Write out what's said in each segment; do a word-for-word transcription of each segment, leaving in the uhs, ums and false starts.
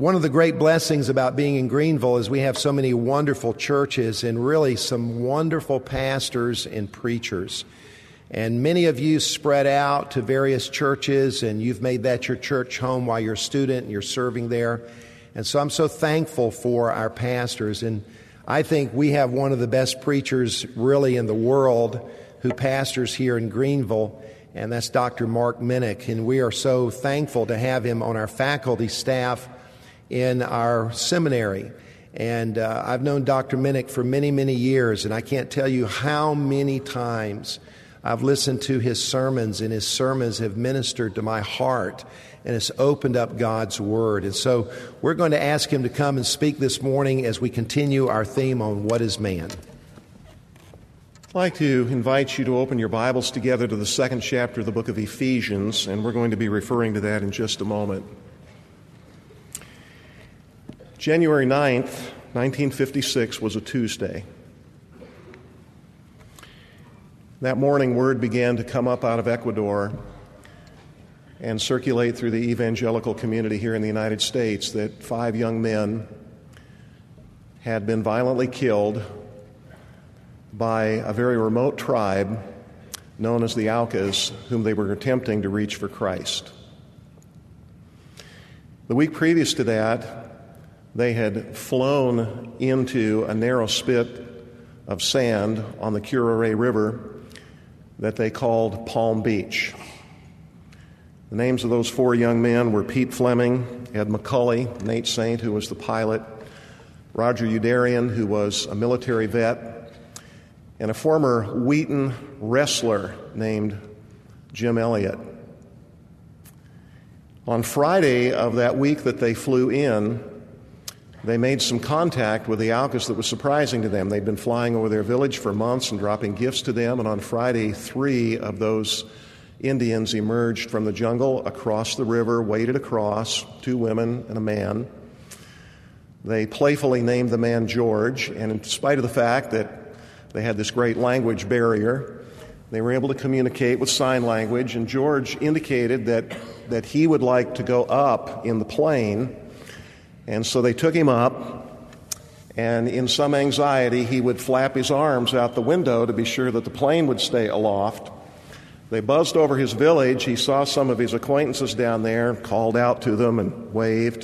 One of the great blessings about being in Greenville is we have so many wonderful churches and really some wonderful pastors and preachers. And many of you spread out to various churches, and you've made that your church home while you're a student and you're serving there. And so I'm so thankful for our pastors. And I think we have one of the best preachers really in the world who pastors here in Greenville, and that's Doctor Mark Minnick. And we are so thankful to have him on our faculty staff in our seminary. And uh, I've known Doctor Minnick for many, many years, and I can't tell you how many times I've listened to his sermons, and his sermons have ministered to my heart, and it's opened up God's Word. And so we're going to ask him to come and speak this morning as we continue our theme on What is Man? I'd like to invite you to open your Bibles together to the second chapter of the book of Ephesians, and we're going to be referring to that in just a moment. January ninth, nineteen fifty-six was a Tuesday. That morning, word began to come up out of Ecuador and circulate through the evangelical community here in the United States that five young men had been violently killed by a very remote tribe known as the Aucas, whom they were attempting to reach for Christ. The week previous to that, they had flown into a narrow spit of sand on the Curare River that they called Palm Beach. The names of those four young men were Pete Fleming, Ed McCulley, Nate Saint, who was the pilot, Roger Youderian, who was a military vet, and a former Wheaton wrestler named Jim Elliott. On Friday of that week that they flew in, they made some contact with the Aucas that was surprising to them. They'd been flying over their village for months and dropping gifts to them, and on Friday, three of those Indians emerged from the jungle across the river, waded across, two women and a man. They playfully named the man George, and in spite of the fact that they had this great language barrier, they were able to communicate with sign language, and George indicated that, that he would like to go up in the plane. And so they took him up, and in some anxiety, he would flap his arms out the window to be sure that the plane would stay aloft. They buzzed over his village. He saw some of his acquaintances down there, called out to them and waved.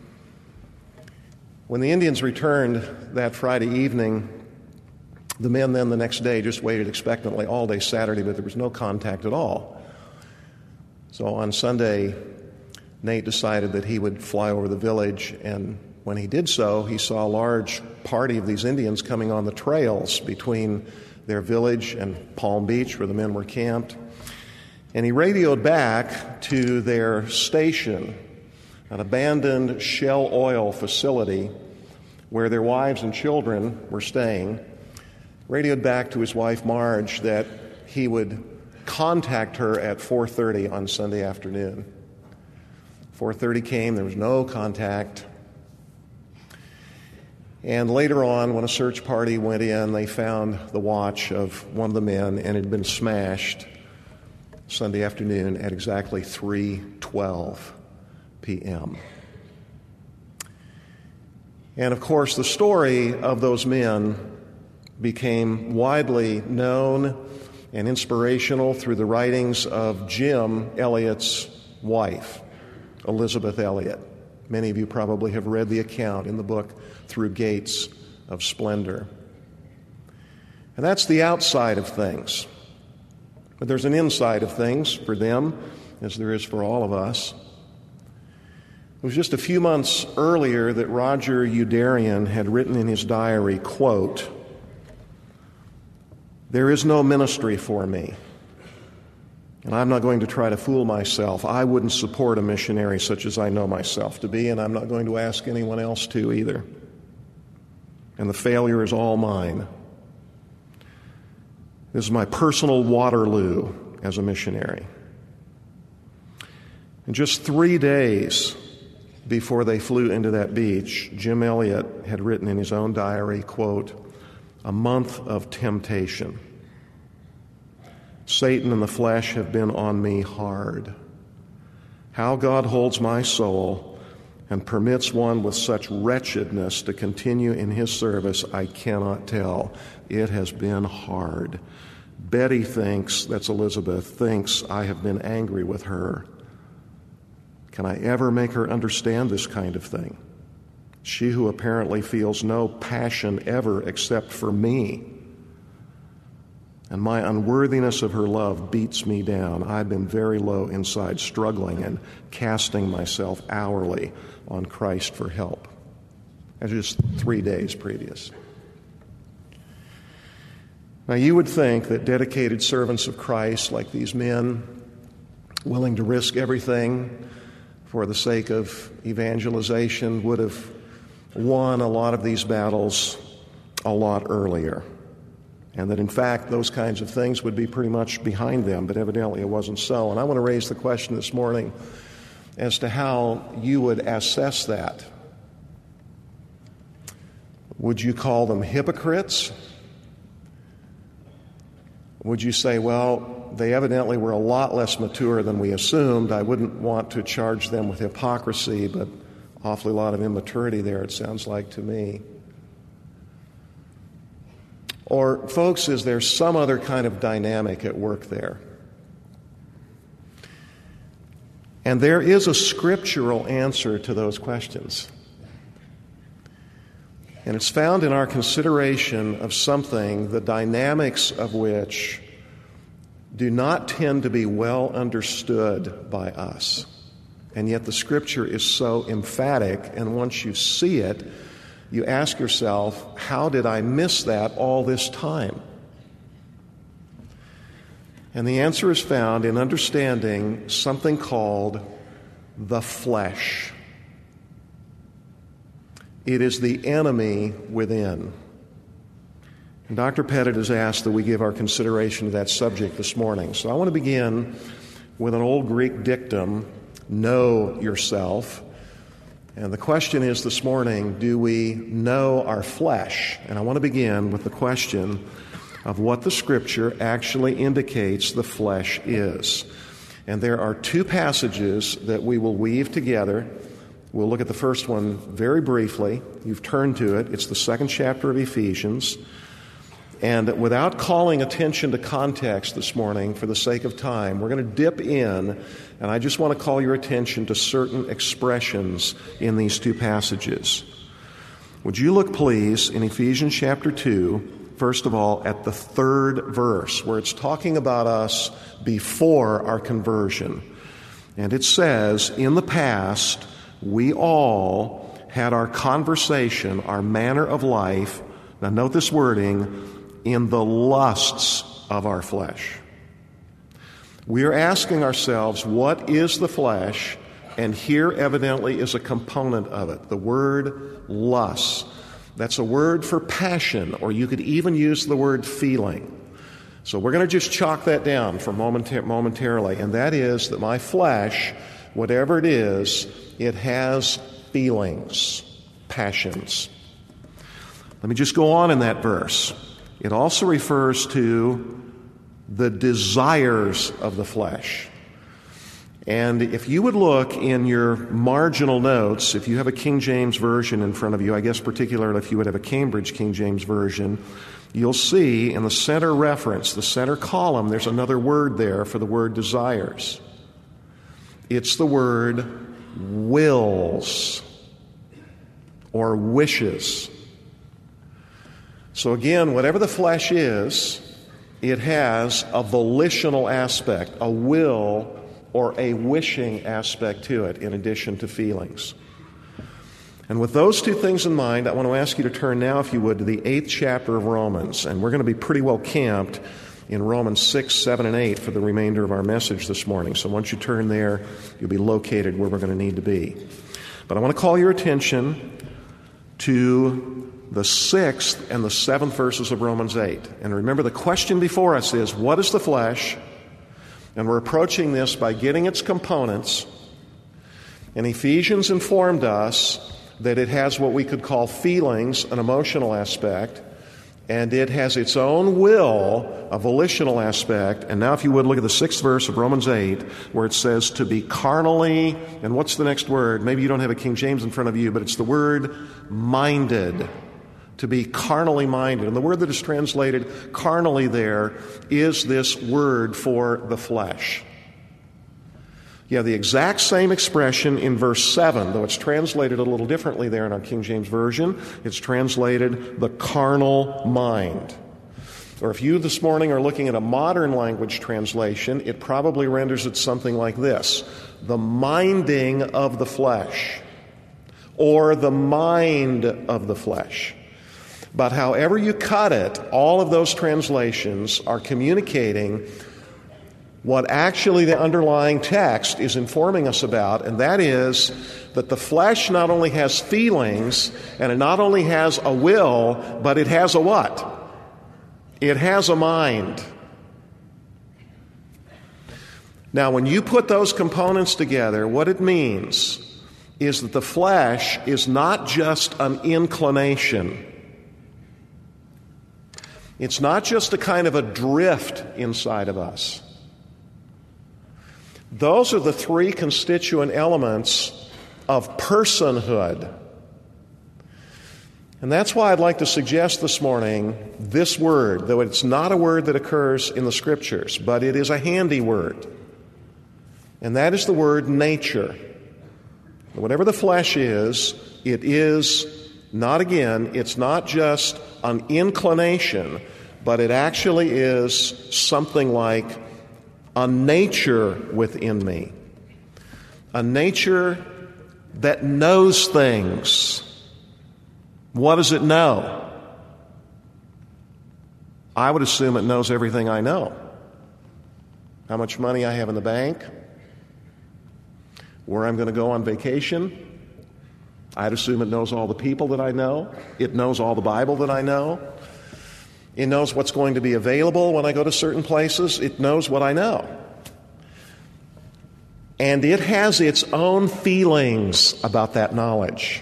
When the Indians returned that Friday evening, the men then the next day just waited expectantly all day Saturday, but there was no contact at all. So on Sunday, Nate decided that he would fly over the village, and when he did so, he saw a large party of these Indians coming on the trails between their village and Palm Beach, where the men were camped. And he radioed back to their station, an abandoned Shell Oil facility where their wives and children were staying, radioed back to his wife Marge that he would contact her at four thirty on Sunday afternoon. four thirty came, there was no contact. And later on, when a search party went in, they found the watch of one of the men, and it had been smashed Sunday afternoon at exactly three twelve p.m. And of course, the story of those men became widely known and inspirational through the writings of Jim Elliott's wife, Elizabeth Elliott. Many of you probably have read the account in the book Through Gates of Splendor. And that's the outside of things. But there's an inside of things for them, as there is for all of us. It was just a few months earlier that Roger Youderian had written in his diary, quote, "There is no ministry for me. And I'm not going to try to fool myself. I wouldn't support a missionary such as I know myself to be, and I'm not going to ask anyone else to either. And the failure is all mine. This is my personal Waterloo as a missionary." And just three days before they flew into that beach, Jim Elliott had written in his own diary, quote, "A month of temptation. Satan and the flesh have been on me hard. How God holds my soul and permits one with such wretchedness to continue in his service, I cannot tell. It has been hard. Betty thinks, that's Elizabeth, thinks I have been angry with her. Can I ever make her understand this kind of thing? She who apparently feels no passion ever except for me. And my unworthiness of her love beats me down. I've been very low inside, struggling and casting myself hourly on Christ for help. That's just three days previous. Now, you would think that dedicated servants of Christ, like these men, willing to risk everything for the sake of evangelization, would have won a lot of these battles a lot earlier. And that, in fact, those kinds of things would be pretty much behind them, but evidently it wasn't so. And I want to raise the question this morning as to how you would assess that. Would you call them hypocrites? Would you say, well, they evidently were a lot less mature than we assumed. I wouldn't want to charge them with hypocrisy, but awfully a lot of immaturity there, it sounds like to me. Or, folks, is there some other kind of dynamic at work there? And there is a scriptural answer to those questions. And it's found in our consideration of something, the dynamics of which do not tend to be well understood by us. And yet the Scripture is so emphatic, and once you see it, you ask yourself, how did I miss that all this time? And the answer is found in understanding something called the flesh. It is the enemy within. And Doctor Pettit has asked that we give our consideration to that subject this morning. So I want to begin with an old Greek dictum, know yourself. And the question is this morning, do we know our flesh? And I want to begin with the question of what the Scripture actually indicates the flesh is. And there are two passages that we will weave together. We'll look at the first one very briefly. You've turned to it. It's the second chapter of Ephesians. And without calling attention to context this morning, for the sake of time, we're going to dip in, and I just want to call your attention to certain expressions in these two passages. Would you look, please, in Ephesians chapter two, first of all, at the third verse, where it's talking about us before our conversion. And it says, in the past, we all had our conversation, our manner of life, now note this wording, in the lusts of our flesh. We are asking ourselves, what is the flesh? And here evidently is a component of it, the word lust. That's a word for passion, or you could even use the word feeling. So we're going to just chalk that down for momentar- momentarily, and that is that my flesh, whatever it is, it has feelings, passions. Let me just go on in that verse. It also refers to the desires of the flesh. And if you would look in your marginal notes, if you have a King James Version in front of you, I guess particularly if you would have a Cambridge King James Version, you'll see in the center reference, the center column, there's another word there for the word desires. It's the word wills or wishes. So again, whatever the flesh is, it has a volitional aspect, a will or a wishing aspect to it, in addition to feelings. And with those two things in mind, I want to ask you to turn now, if you would, to the eighth chapter of Romans. And we're going to be pretty well camped in Romans six, seven, and eight for the remainder of our message this morning. So once you turn there, you'll be located where we're going to need to be. But I want to call your attention to the sixth and the seventh verses of Romans eight. And remember, the question before us is, what is the flesh? And we're approaching this by getting its components. And Ephesians informed us that it has what we could call feelings, an emotional aspect, And it has its own will, a volitional aspect. And now if you would look at the sixth verse of Romans eight, where it says to be carnally, and what's the next word? Maybe you don't have a King James in front of you, but it's the word minded. To be carnally minded. And the word that is translated carnally there is this word for the flesh. You have the exact same expression in verse seven, though it's translated a little differently there in our King James Version. It's translated the carnal mind. Or if you this morning are looking at a modern language translation, it probably renders it something like this: the minding of the flesh, or the mind of the flesh. But however you cut it, all of those translations are communicating what actually the underlying text is informing us about, and that is that the flesh not only has feelings, and it not only has a will, but it has a what? It has a mind. Now, when you put those components together, what it means is that the flesh is not just an inclination. It's not just a kind of a drift inside of us. Those are the three constituent elements of personhood. And that's why I'd like to suggest this morning this word, though it's not a word that occurs in the Scriptures, but it is a handy word. And that is the word nature. Whatever the flesh is, it is not, again, it's not just an inclination, but it actually is something like a nature within me. A nature that knows things. What does it know? I would assume it knows everything I know. How much money I have in the bank, where I'm going to go on vacation. I'd assume it knows all the people that I know. It knows all the Bible that I know. It knows what's going to be available when I go to certain places. It knows what I know. And it has its own feelings about that knowledge.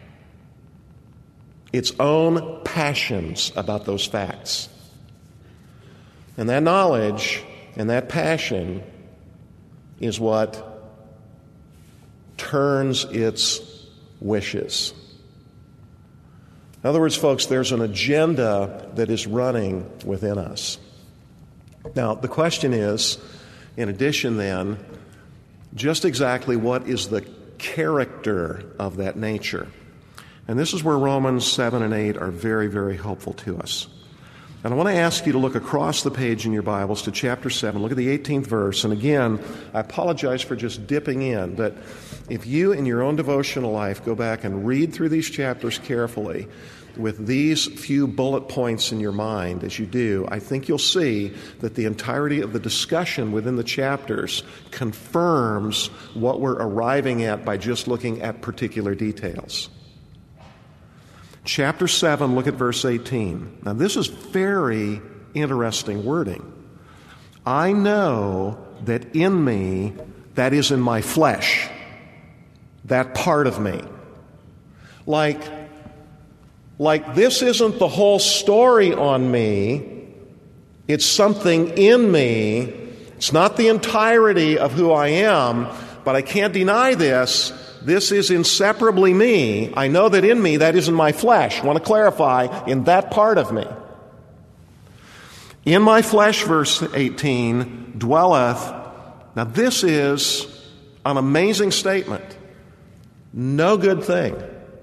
Its own passions about those facts. And that knowledge and that passion is what turns its wishes. In other words, folks, there's an agenda that is running within us. Now, the question is, in addition then, just exactly what is the character of that nature? And this is where Romans seven and eight are very, very helpful to us. And I want to ask you to look across the page in your Bibles to chapter seven. Look at the eighteenth verse. And again, I apologize for just dipping in, but if you in your own devotional life go back and read through these chapters carefully with these few bullet points in your mind as you do, I think you'll see that the entirety of the discussion within the chapters confirms what we're arriving at by just looking at particular details. Chapter seven, look at verse eighteen. Now, this is very interesting wording. I know that in me, that is in my flesh, that part of me. Like, like this isn't the whole story on me. It's something in me. It's not the entirety of who I am, but I can't deny this. This is inseparably me. I know that in me, that is in my flesh. I want to clarify, in that part of me. In my flesh, verse eighteen, dwelleth. Now this is an amazing statement. No good thing.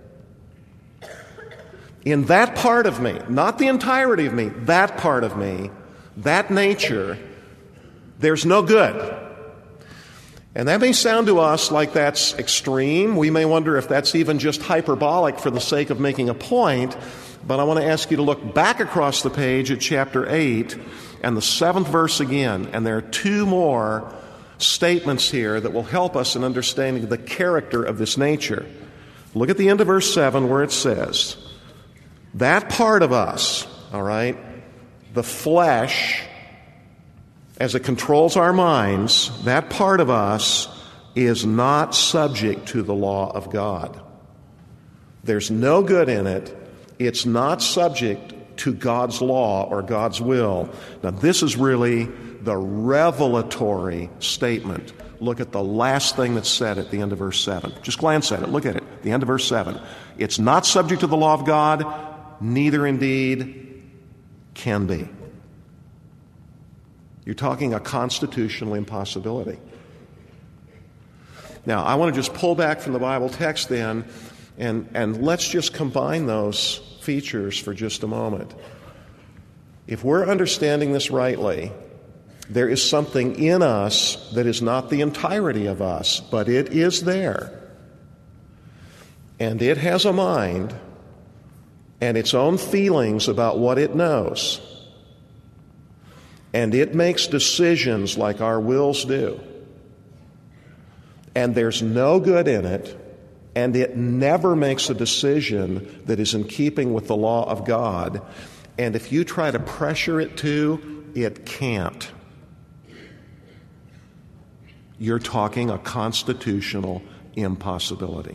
In that part of me, not the entirety of me, that part of me, that nature, there's no good. And that may sound to us like that's extreme. We may wonder if that's even just hyperbolic for the sake of making a point. But I want to ask you to look back across the page at chapter eight and the seventh verse again. And there are two more statements here that will help us in understanding the character of this nature. Look at the end of verse seven where it says, that part of us, all right, the flesh, as it controls our minds, that part of us is not subject to the law of God. There's no good in it. It's not subject to God's law or God's will. Now, this is really the revelatory statement. Look at the last thing that's said at the end of verse seven. Just glance at it. Look at it. The end of verse seven. It's not subject to the law of God, neither indeed can be. You're talking a constitutional impossibility. Now, I want to just pull back from the Bible text then, and, and let's just combine those features for just a moment. If we're understanding this rightly, there is something in us that is not the entirety of us, but it is there. And it has a mind and its own feelings about what it knows. And it makes decisions like our wills do. And there's no good in it, and it never makes a decision that is in keeping with the law of God. And if you try to pressure it to, it can't. You're talking a constitutional impossibility.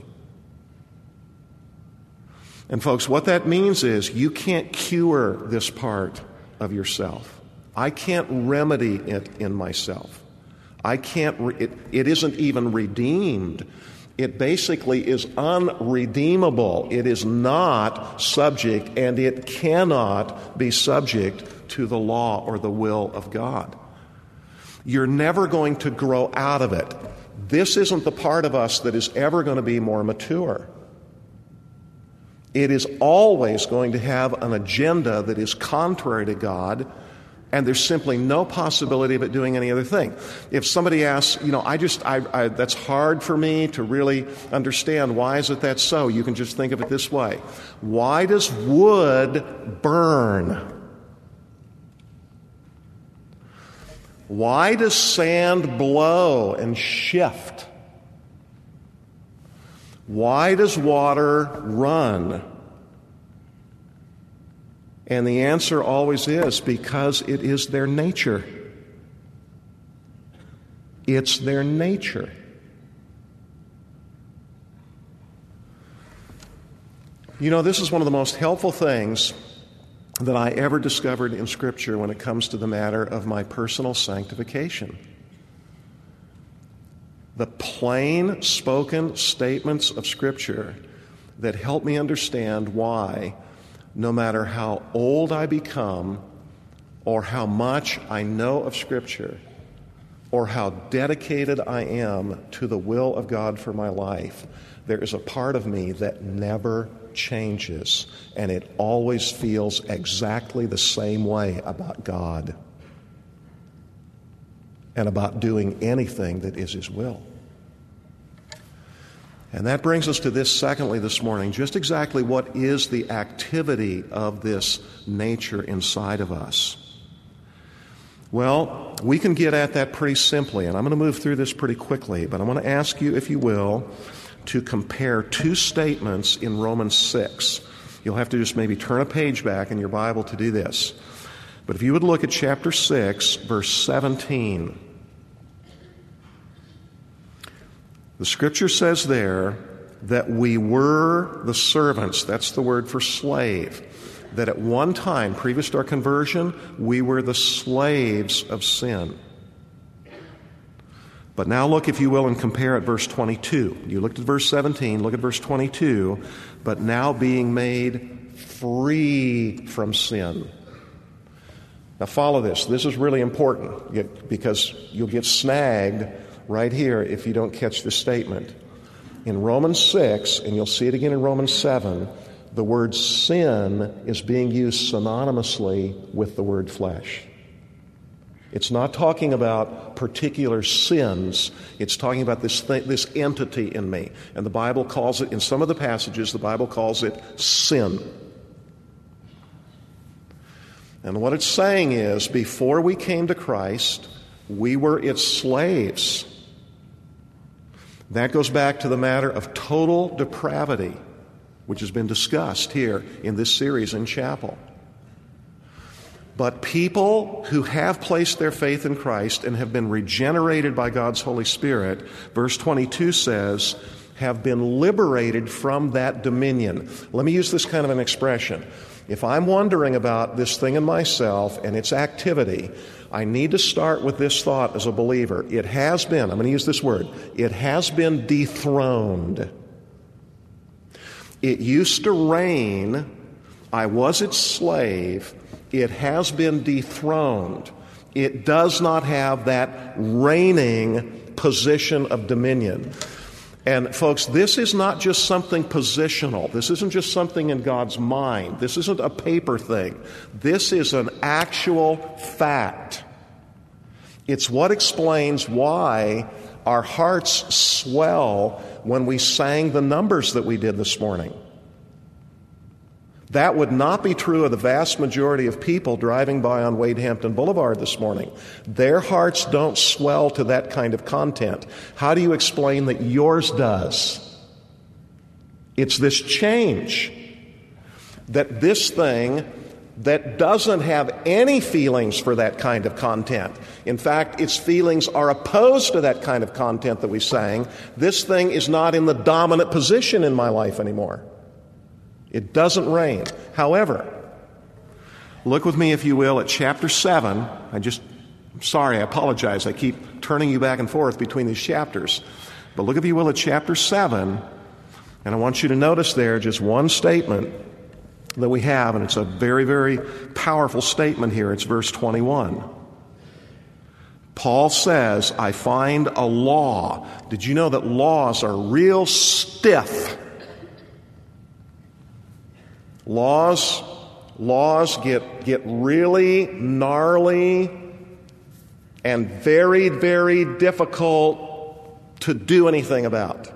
And folks, what that means is you can't cure this part of yourself. I can't remedy it in myself. I can't, re- it, it isn't even redeemed. It basically is unredeemable. It is not subject, and it cannot be subject to the law or the will of God. You're never going to grow out of it. This isn't the part of us that is ever going to be more mature. It is always going to have an agenda that is contrary to God, and there's simply no possibility of it doing any other thing. If somebody asks, you know, I just, I, I, that's hard for me to really understand. Why is it that so? You can just think of it this way. Why does wood burn? Why does sand blow and shift? Why does water run? And the answer always is because it is their nature. It's their nature. You know, this is one of the most helpful things that I ever discovered in Scripture when it comes to the matter of my personal sanctification. The plain spoken statements of Scripture that help me understand why, no matter how old I become, or how much I know of Scripture, or how dedicated I am to the will of God for my life, there is a part of me that never changes, and it always feels exactly the same way about God and about doing anything that is His will. And that brings us to this, secondly, this morning, just exactly what is the activity of this nature inside of us? Well, we can get at that pretty simply, and I'm going to move through this pretty quickly, but I'm going to ask you, if you will, to compare two statements in Romans six. You'll have to just maybe turn a page back in your Bible to do this. But if you would look at chapter six, verse seventeen, the Scripture says there that we were the servants, that's the word for slave, that at one time, previous to our conversion, we were the slaves of sin. But now look, if you will, and compare at verse twenty-two. You looked at verse seventeen, look at verse twenty-two. But now being made free from sin. Now follow this. This is really important because you'll get snagged right here if you don't catch this statement. In Romans six, and you'll see it again in Romans seven, the word sin is being used synonymously with the word flesh. It's not talking about particular sins. It's talking about this thing, this entity in me. And the Bible calls it, in some of the passages, the Bible calls it sin. And what it's saying is, before we came to Christ, we were its slaves. That goes back to the matter of total depravity, which has been discussed here in this series in chapel. But people who have placed their faith in Christ and have been regenerated by God's Holy Spirit, verse twenty-two says, have been liberated from that dominion. Let me use this kind of an expression. If I'm wondering about this thing in myself and its activity, I need to start with this thought as a believer. It has been, I'm going to use this word, it has been dethroned. It used to reign. I was its slave. It has been dethroned. It does not have that reigning position of dominion. And folks, this is not just something positional. This isn't just something in God's mind. This isn't a paper thing. This is an actual fact. It's what explains why our hearts swell when we sang the numbers that we did this morning. That would not be true of the vast majority of people driving by on Wade Hampton Boulevard this morning. Their hearts don't swell to that kind of content. How do you explain that yours does? It's this change, that this thing that doesn't have any feelings for that kind of content. In fact, its feelings are opposed to that kind of content that we sang. This thing is not in the dominant position in my life anymore. It doesn't reign. However, look with me, if you will, at chapter seven. I just, I'm sorry, I apologize. I keep turning you back and forth between these chapters. But look, if you will, at chapter seven, and I want you to notice there just one statement that we have, and it's a very, very powerful statement here. It's verse twenty-one. Paul says, I find a law. Did you know that laws are real stiff? Laws, laws get, get really gnarly and very, very difficult to do anything about.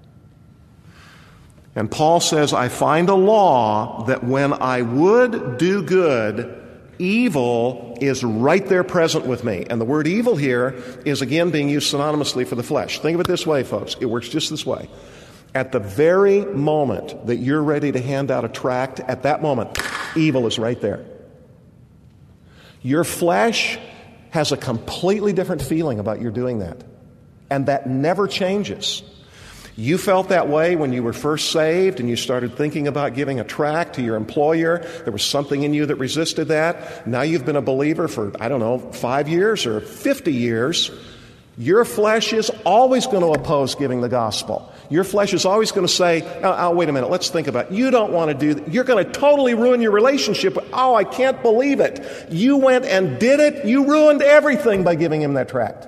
And Paul says, I find a law that when I would do good, evil is right there present with me. And the word evil here is again being used synonymously for the flesh. Think of it this way, folks. It works just this way. At the very moment that you're ready to hand out a tract, at that moment, evil is right there. Your flesh has a completely different feeling about your doing that. And that never changes. You felt that way when you were first saved and you started thinking about giving a tract to your employer. There was something in you that resisted that. Now you've been a believer for, I don't know, five years or fifty years. Your flesh is always going to oppose giving the gospel. Your flesh is always going to say, oh, oh, wait a minute, let's think about it. You don't want to do that. You're going to totally ruin your relationship. Oh, I can't believe it. You went and did it. You ruined everything by giving him that tract.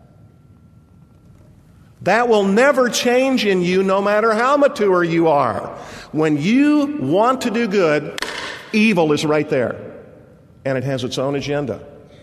That will never change in you no matter how mature you are. When you want to do good, evil is right there. And it has its own agenda.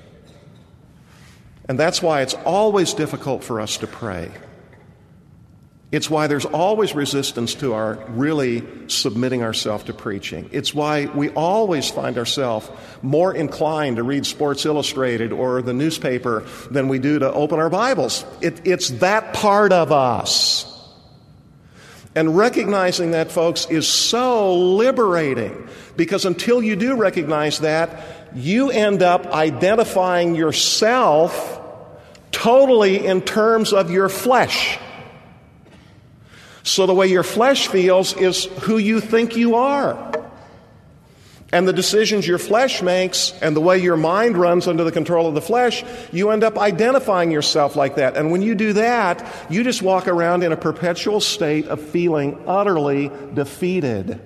And that's why it's always difficult for us to pray. It's why there's always resistance to our really submitting ourselves to preaching. It's why we always find ourselves more inclined to read Sports Illustrated or the newspaper than we do to open our Bibles. It, it's that part of us. And recognizing that, folks, is so liberating, because until you do recognize that, you end up identifying yourself totally in terms of your flesh. So the way your flesh feels is who you think you are. And the decisions your flesh makes and the way your mind runs under the control of the flesh, you end up identifying yourself like that. And when you do that, you just walk around in a perpetual state of feeling utterly defeated.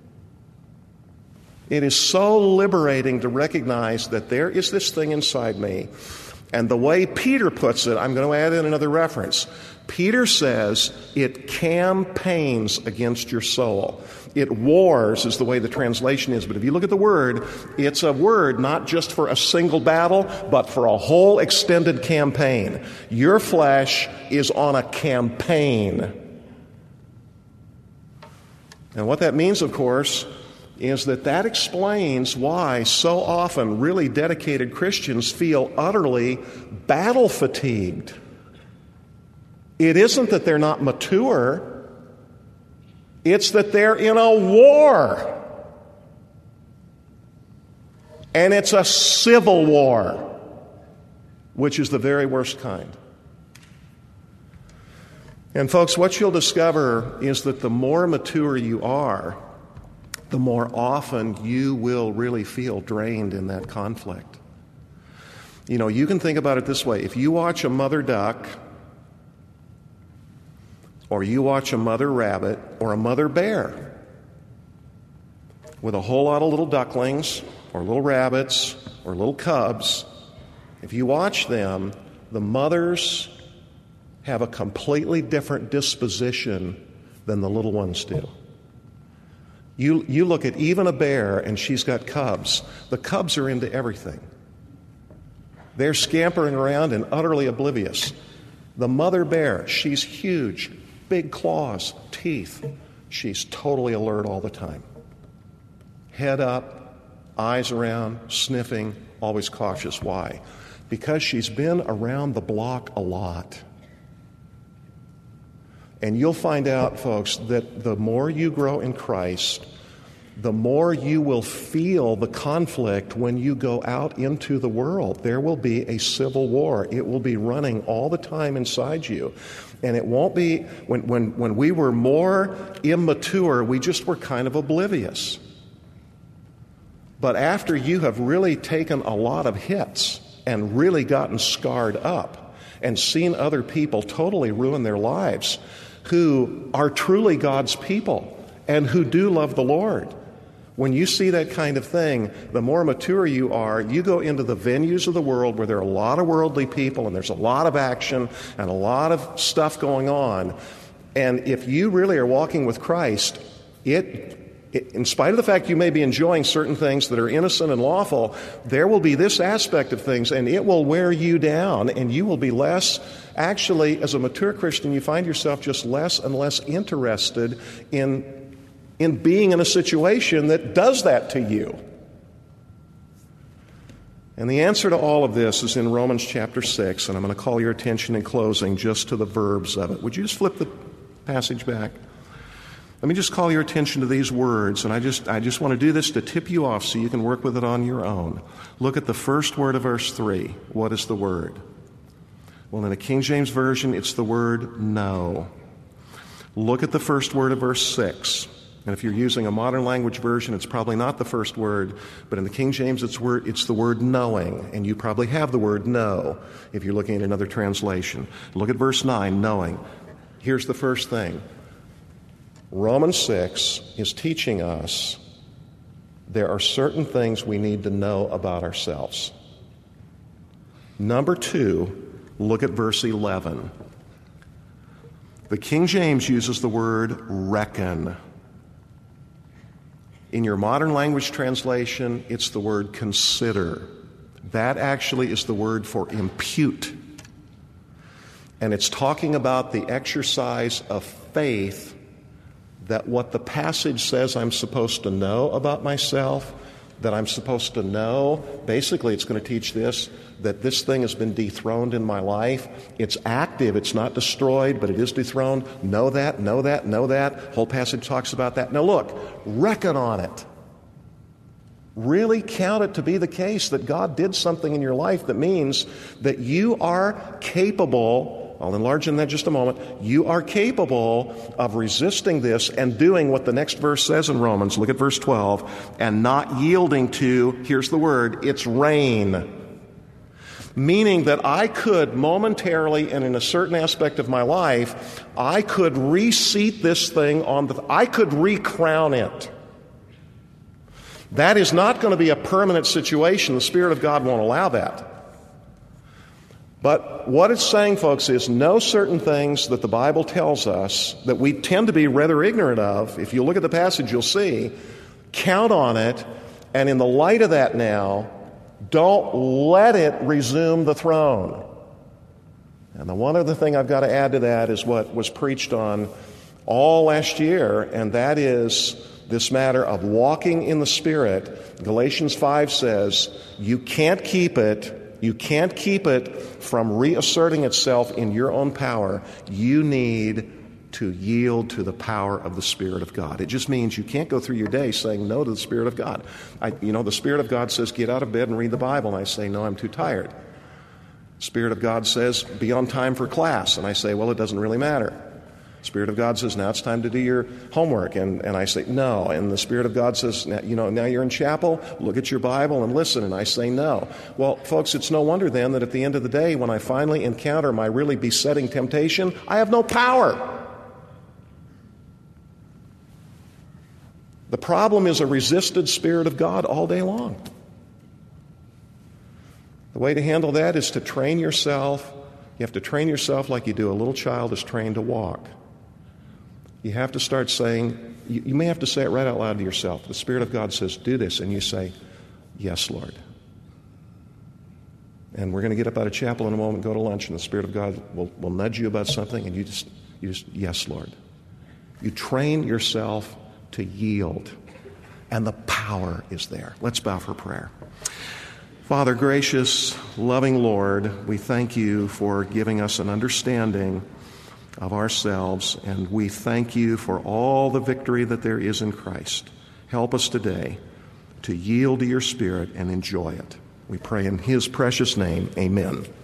It is so liberating to recognize that there is this thing inside me. And the way Peter puts it, I'm going to add in another reference. Peter says it campaigns against your soul. It wars is the way the translation is. But if you look at the word, it's a word not just for a single battle, but for a whole extended campaign. Your flesh is on a campaign. And what that means, of course, is that that explains why so often really dedicated Christians feel utterly battle fatigued. It isn't that they're not mature. It's that they're in a war. And it's a civil war, which is the very worst kind. And folks, what you'll discover is that the more mature you are, the more often you will really feel drained in that conflict. You know, you can think about it this way. If you watch a mother duck, or you watch a mother rabbit, or a mother bear, with a whole lot of little ducklings, or little rabbits, or little cubs, if you watch them, the mothers have a completely different disposition than the little ones do. You, you look at even a bear, and she's got cubs. The cubs are into everything. They're scampering around and utterly oblivious. The mother bear, she's huge, big claws, teeth. She's totally alert all the time. Head up, eyes around, sniffing, always cautious. Why? Because she's been around the block a lot. And you'll find out, folks, that the more you grow in Christ, the more you will feel the conflict when you go out into the world. There will be a civil war. It will be running all the time inside you. And it won't be, when, when, when we were more immature, we just were kind of oblivious. But after you have really taken a lot of hits and really gotten scarred up and seen other people totally ruin their lives, who are truly God's people and who do love the Lord, when you see that kind of thing, the more mature you are, you go into the venues of the world where there are a lot of worldly people and there's a lot of action and a lot of stuff going on. And if you really are walking with Christ, it, it in spite of the fact you may be enjoying certain things that are innocent and lawful, there will be this aspect of things, and it will wear you down, and you will be less, actually, as a mature Christian, you find yourself just less and less interested in in being in a situation that does that to you. And the answer to all of this is in Romans chapter six, and I'm going to call your attention in closing just to the verbs of it. Would you just flip the passage back? Let me just call your attention to these words, and I just I just want to do this to tip you off so you can work with it on your own. Look at the first word of verse three. What is the word? Well, in the King James Version, it's the word know. Look at the first word of verse six. And if you're using a modern language version, it's probably not the first word, but in the King James, it's, word, it's the word knowing, and you probably have the word know if you're looking at another translation. Look at verse nine, knowing. Here's the first thing. Romans six is teaching us there are certain things we need to know about ourselves. Number two, look at verse eleven. The King James uses the word reckon. In your modern language translation, it's the word consider. That actually is the word for impute. And it's talking about the exercise of faith that what the passage says I'm supposed to know about myself, that I'm supposed to know, basically it's going to teach this, that this thing has been dethroned in my life. It's active, it's not destroyed, but it is dethroned. Know that, know that, know that. Whole passage talks about that. Now look, reckon on it. Really count it to be the case that God did something in your life that means that you are capable, I'll enlarge on that in just a moment, you are capable of resisting this and doing what the next verse says in Romans. Look at verse twelve. And not yielding to, here's the word, its reign. Meaning that I could momentarily and in a certain aspect of my life, I could reseat this thing on the, I could recrown it. That is not going to be a permanent situation. The Spirit of God won't allow that. But what it's saying, folks, is know certain things that the Bible tells us that we tend to be rather ignorant of. If you look at the passage, you'll see. Count on it, and in the light of that now, don't let it resume the throne. And the one other thing I've got to add to that is what was preached on all last year, and that is this matter of walking in the Spirit. Galatians five says, you can't keep it You can't keep it from reasserting itself in your own power. You need to yield to the power of the Spirit of God. It just means you can't go through your day saying no to the Spirit of God. I, you know, the Spirit of God says, get out of bed and read the Bible. And I say, no, I'm too tired. The Spirit of God says, be on time for class. And I say, well, it doesn't really matter. Spirit of God says, now it's time to do your homework. And, and I say, no. And the Spirit of God says, now, you know, now you're in chapel, look at your Bible and listen. And I say, no. Well, folks, it's no wonder then that at the end of the day, when I finally encounter my really besetting temptation, I have no power. The problem is a resisted Spirit of God all day long. The way to handle that is to train yourself. You have to train yourself like you do a little child is trained to walk. You have to start saying, you, you may have to say it right out loud to yourself. The Spirit of God says, do this. And you say, yes, Lord. And we're going to get up out of chapel in a moment, go to lunch, and the Spirit of God will, will nudge you about something, and you just, you just, yes, Lord. You train yourself to yield, and the power is there. Let's bow for prayer. Father, gracious, loving Lord, we thank you for giving us an understanding of ourselves, and we thank you for all the victory that there is in Christ. Help us today to yield to your Spirit and enjoy it. We pray in his precious name, amen.